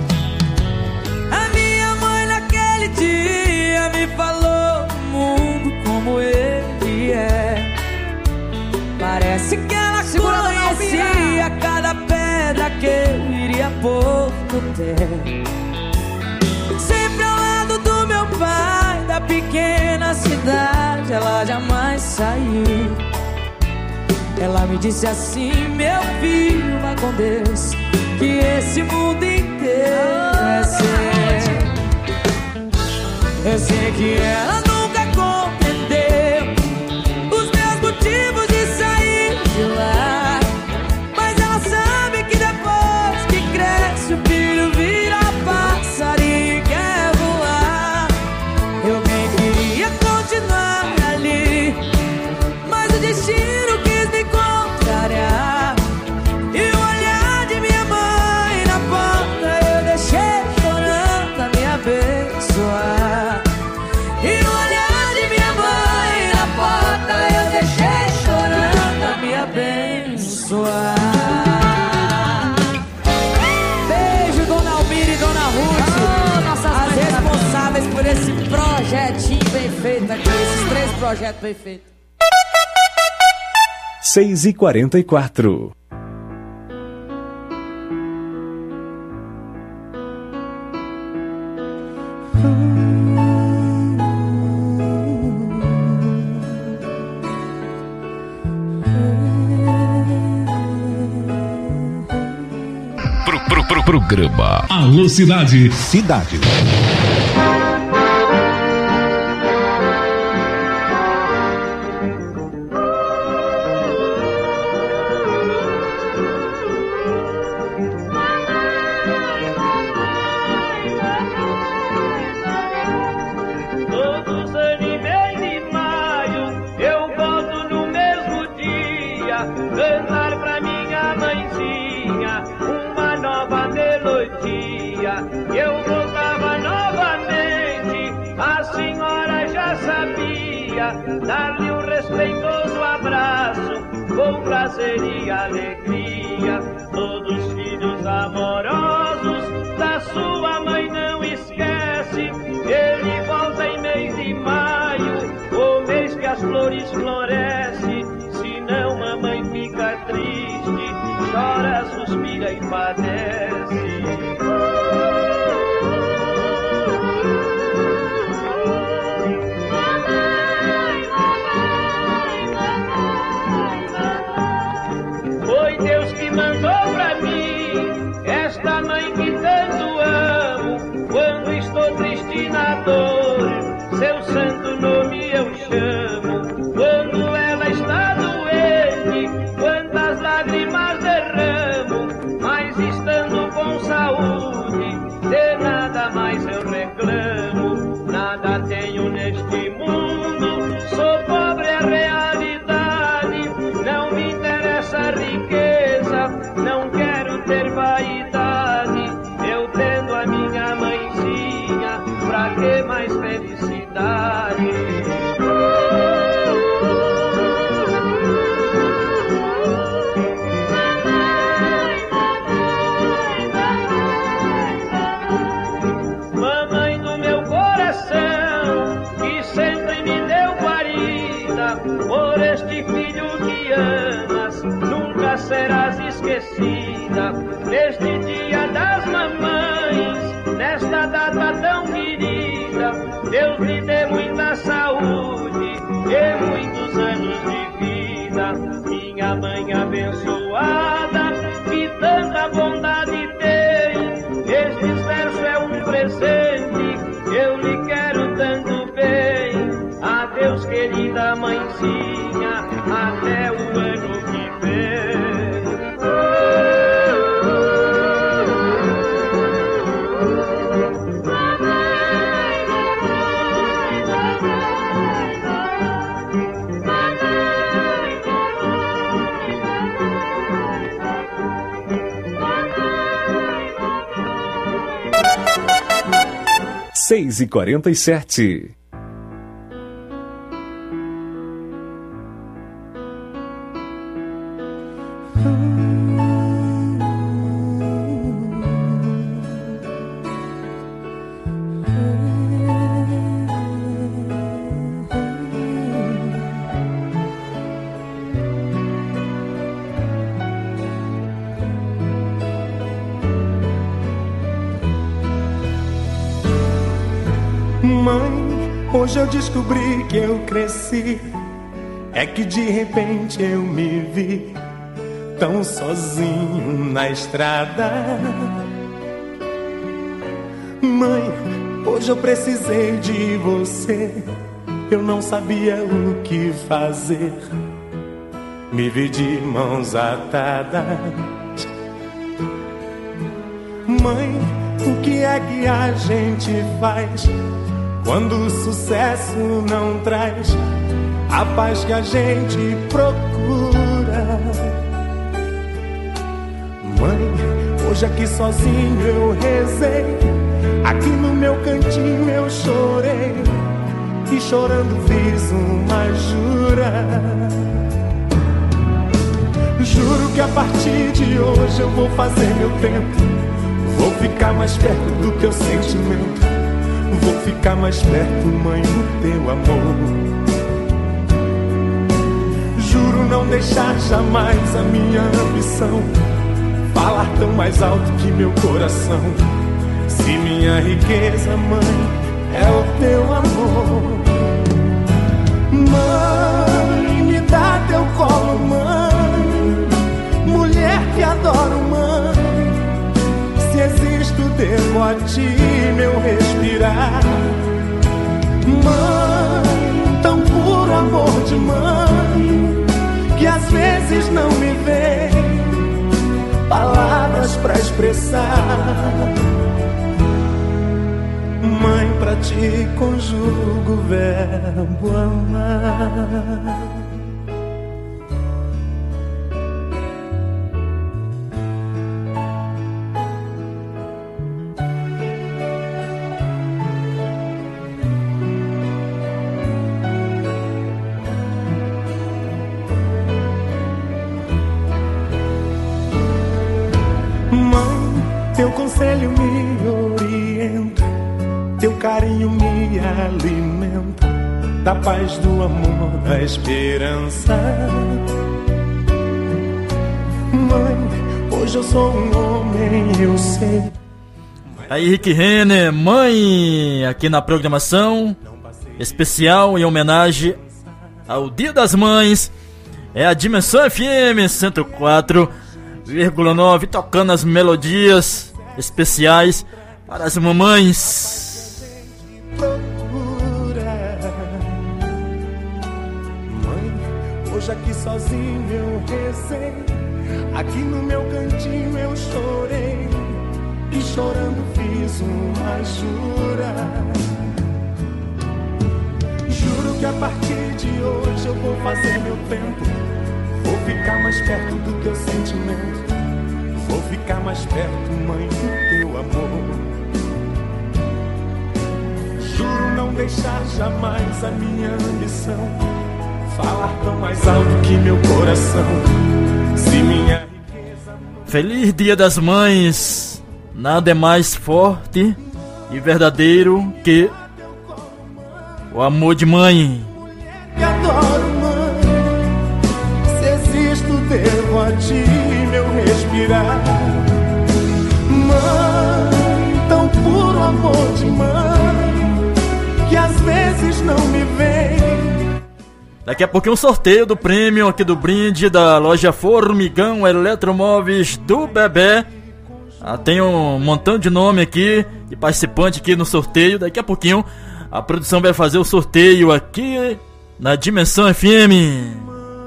A minha mãe naquele dia me falou do mundo como ele é. Parece que ela conhecia cada pedra que eu iria pôr no pé. Sempre ao lado do meu pai, da pequena cidade, ela jamais saiu. Ela me disse assim: meu filho, vá com Deus, que esse mundo inteiro é seu. Eu sei que ela nunca compreendeu os meus motivos de sair de lá, mas ela sabe que depois que cresce o filho vira passarinho e quer voar. Eu bem queria continuar ali, mas o destino quis me contrariar. E o olhar de minha mãe na porta eu deixei chorando a me abençoar. E o olhar de minha mãe na porta eu deixei chorando a me abençoar. Beijo, Dona Almira e Dona Ruth, as responsáveis por esse projetinho bem feito aqui, esses 3 projetos bem feitos. 6h44. Programa Alô Cidade. Cidade. Todos animei de maio, eu volto no mesmo dia, cantar pra minha mãezinha uma nova melodia. Eu voltava novamente, a senhora já sabia, dar-lhe um respeitoso abraço, com prazer e alegria. Todos filhos amorosos da sua mãe não esquece, ele volta em mês de maio, o mês que as flores florescem. Senão mamãe fica triste, chora, suspira e padece. Foi Deus que mandou pra mim esta mãe que tanto amo. Quando estou triste na dor, seu santo nome eu chamo. Quando ela está doente, quantas esquecida. Neste dia das mamães, nesta data tão querida, Deus lhe dê muita saúde e muitos anos de vida. Minha mãe abençoada, que tanta bondade tem, este verso é um presente, eu lhe quero tanto bem. Adeus, querida mãezinha, até o ano que vem. Seis e 47. Mãe, hoje eu descobri que eu cresci. É que de repente eu me vi tão sozinho na estrada. Mãe, hoje eu precisei de você. Eu não sabia o que fazer. Me vi de mãos atadas. Mãe, o que é que a gente faz quando o sucesso não traz a paz que a gente procura? Mãe, hoje aqui sozinho eu rezei, aqui no meu cantinho eu chorei, e chorando fiz uma jura. Juro que a partir de hoje eu vou fazer meu tempo, vou ficar mais perto do teu sentimento, vou ficar mais perto, mãe, do teu amor. Juro não deixar jamais a minha ambição falar tão mais alto que meu coração. Se minha riqueza, mãe, é o teu amor. Mãe, me dá teu colo, mãe, mulher que adoro, mãe. Se existo, devo a ti meu respirar. Mãe, tão puro amor de mãe, que às vezes não me vem palavras pra expressar. Mãe, pra ti conjugo o verbo amar. Teu conselho me orienta, teu carinho me alimenta, da paz, do amor, da esperança. Mãe, hoje eu sou um homem, eu sei. Aí, Rick Renner, mãe, aqui na programação especial em homenagem ao Dia das Mães. É a Dimensão FM 104,9, tocando as melodias especiais para as mamães. Mãe, hoje aqui sozinho eu rezei, aqui no meu cantinho eu chorei, e chorando fiz uma jura. Juro que a partir de hoje eu vou fazer meu tempo, vou ficar mais perto do teu sentimento, vou ficar mais perto, mãe, do teu amor. Juro não deixar jamais a minha ambição falar tão mais alto que meu coração. Se minha riqueza... Feliz Dia das Mães. Nada é mais forte e verdadeiro que o amor de mãe. Que adoro, mãe. Se existo, devo a ti meu respirar. Mãe, tão puro amor de mãe, que às vezes não me vem. Daqui a pouquinho um sorteio do prêmio aqui do brinde da loja Formigão Eletromóveis do Bebê. Tem um montão de nome aqui de participante aqui no sorteio. Daqui a pouquinho a produção vai fazer o sorteio aqui na Dimensão FM.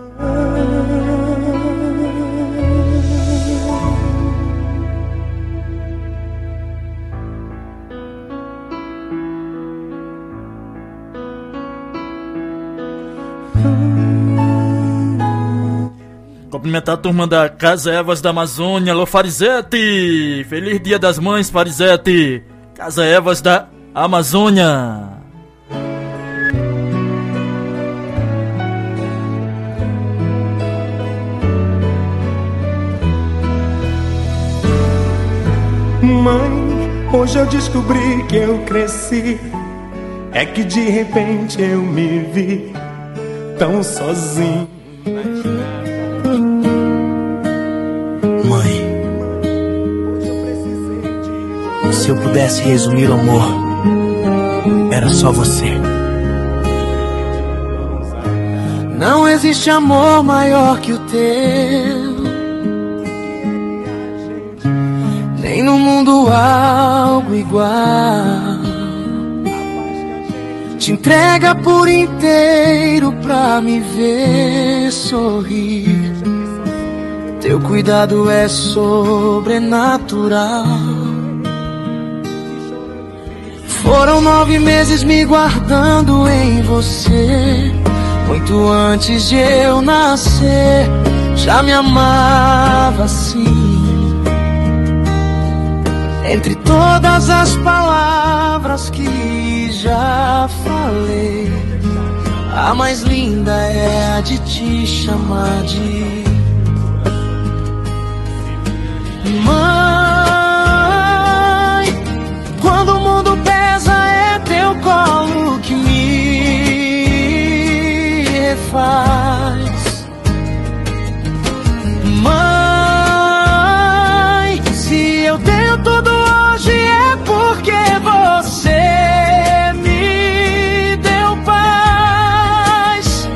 Cumprimentar a turma da Casa Evas da Amazônia. Alô, Farizete! Feliz Dia das Mães, Farizete! Casa Evas da Amazônia. Mãe, hoje eu descobri que eu cresci. É que de repente eu me vi tão sozinho. Mãe, se eu pudesse resumir o amor, era só você. Não existe amor maior que o teu, nem no mundo algo igual. Te entrega por inteiro pra me ver sorrir. Teu cuidado é sobrenatural. Foram 9 meses me guardando em você. Muito antes de eu nascer, já me amava assim. Entre todas as palavras que já falei, a mais linda é a de te chamar de mãe. Quando o mundo pesa, é teu colo que me refaz. Mãe, se eu tenho tudo hoje é porque você me deu paz.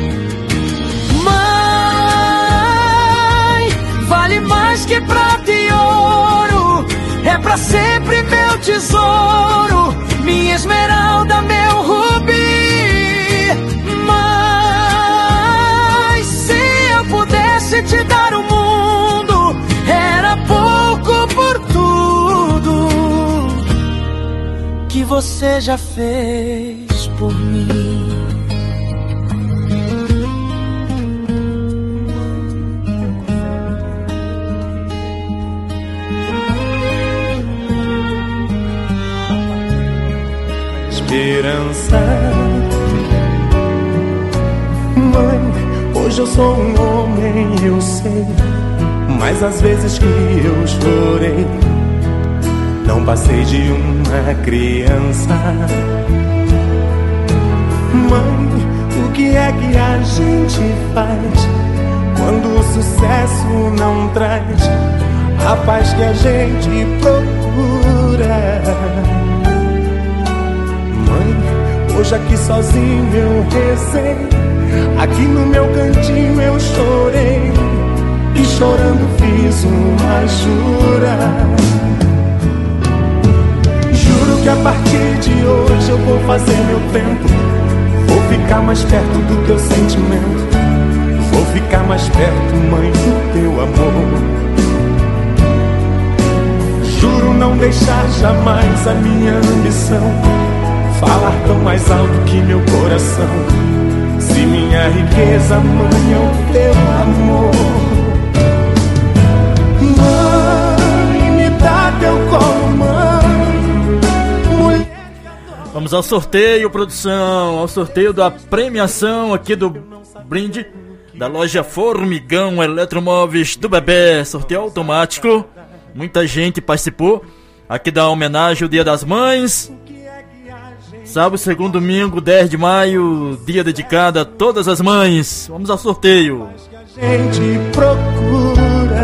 Mãe, vale mais que prata e ouro, é pra sempre meu tesouro, minha esmeralda, meu rubi. Mas se eu pudesse te dar o mundo, era pouco por tudo que você já fez por mim. Esperança. Mãe, hoje eu sou um homem, eu sei, mas às vezes que eu chorei, não passei de uma criança. Mãe, o que é que a gente faz quando o sucesso não traz a paz que a gente procura? Mãe, hoje aqui sozinho eu rezei, aqui no meu cantinho eu chorei, e chorando fiz uma jura. Juro que a partir de hoje eu vou fazer meu tempo, vou ficar mais perto do teu sentimento, vou ficar mais perto, mãe, do teu amor. Juro não deixar jamais a minha ambição falar tão mais alto que meu coração. Se minha riqueza, mãe, é o teu amor. Mãe, me dá teu colo, mãe. Vamos ao sorteio, produção, ao sorteio da premiação aqui do brinde da loja Formigão Eletromóveis do Bebê. Sorteio automático, muita gente participou aqui da homenagem ao Dia das Mães. Sábado, segundo, domingo, 10 de maio, dia dedicado a todas as mães. Vamos ao sorteio. A gente procura.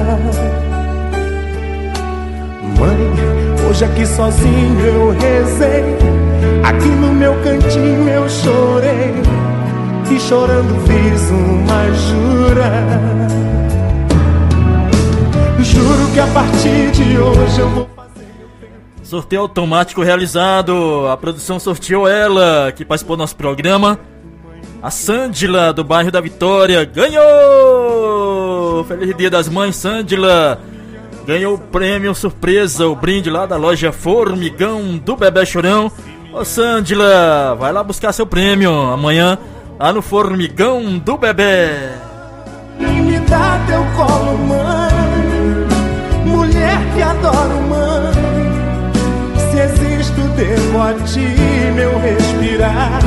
Mãe, hoje aqui sozinho eu rezei. Aqui no meu cantinho eu chorei. E chorando fiz uma jura. Juro que a partir de hoje eu vou fazer. Sorteio automático realizado. A produção sorteou ela, que participou do nosso programa. A Sândila, do bairro da Vitória, ganhou! Feliz Dia das Mães, Sândila! Ganhou o prêmio surpresa, o brinde lá da loja Formigão do Bebê Chorão. Ô Sândila, vai lá buscar seu prêmio amanhã, lá no Formigão do Bebê. Me dá teu colo, mãe, mulher que adoro, mãe. Se existo, devo a ti meu respirar.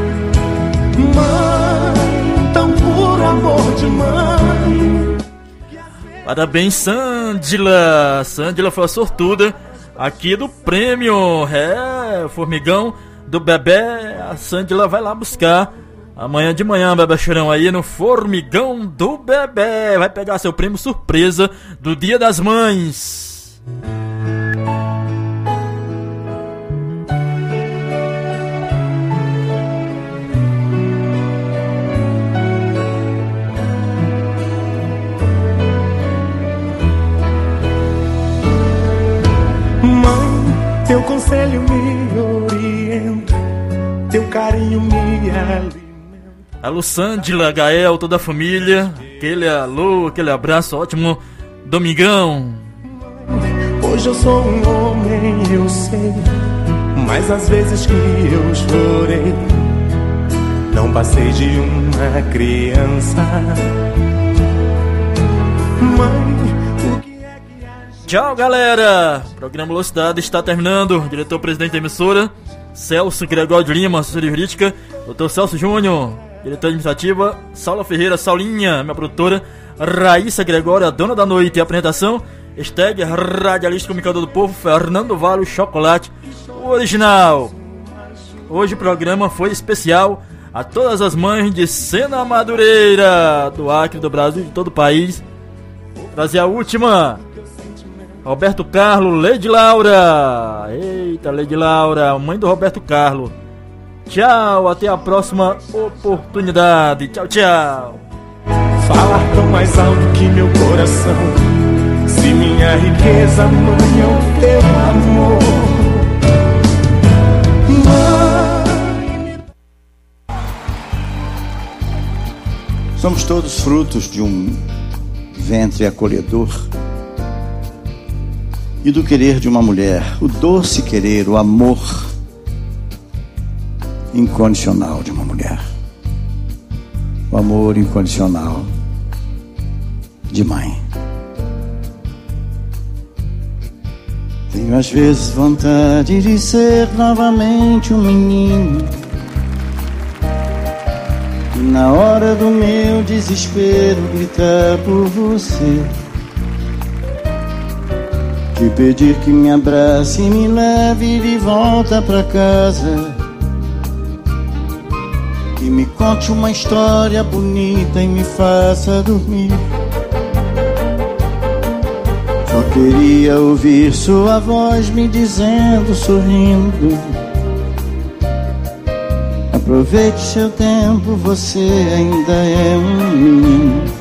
Mãe, tão puro amor de mãe. Parabéns, Sândila. Sândila foi a sortuda aqui do prêmio Formigão do Bebê. A Sândila vai lá buscar amanhã de manhã, Bebê Chorão, aí no Formigão do Bebê. Vai pegar seu prêmio surpresa do Dia das Mães. Teu conselho me orienta, teu carinho me alimenta. Alô, Sândila, Gael, toda a família. Aquele alô, aquele abraço, ótimo domingão. Hoje eu sou um homem, eu sei, mas às vezes que eu chorei, não passei de uma criança. Mãe, tchau, galera! O programa Velocidade está terminando. Diretor-presidente da emissora, Celso Gregório de Lima, assessoria jurídica, Dr. Celso Júnior, diretora administrativa, Saula Ferreira, Saulinha, minha produtora, Raíssa Gregório, a dona da noite e apresentação, hashtag radialista comunicador do povo, Fernando Vale, o chocolate, o original. Hoje o programa foi especial a todas as mães de Sena Madureira, do Acre, do Brasil e de todo o país. Trazer a última. Roberto Carlos, Lady Laura. Eita, Lady Laura, mãe do Roberto Carlos. Tchau, até a próxima oportunidade. Tchau, tchau. Falar tão mais alto que meu coração. Se minha riqueza, mãe, é o teu amor. Somos todos frutos de um ventre acolhedor e do querer de uma mulher, o doce querer, o amor incondicional de uma mulher, o amor incondicional de mãe. Tenho às vezes vontade de ser novamente um menino, e na hora do meu desespero gritar por você, te pedir que me abrace e me leve de volta pra casa, que me conte uma história bonita e me faça dormir. Só queria ouvir sua voz me dizendo, sorrindo: aproveite seu tempo, você ainda é um menino.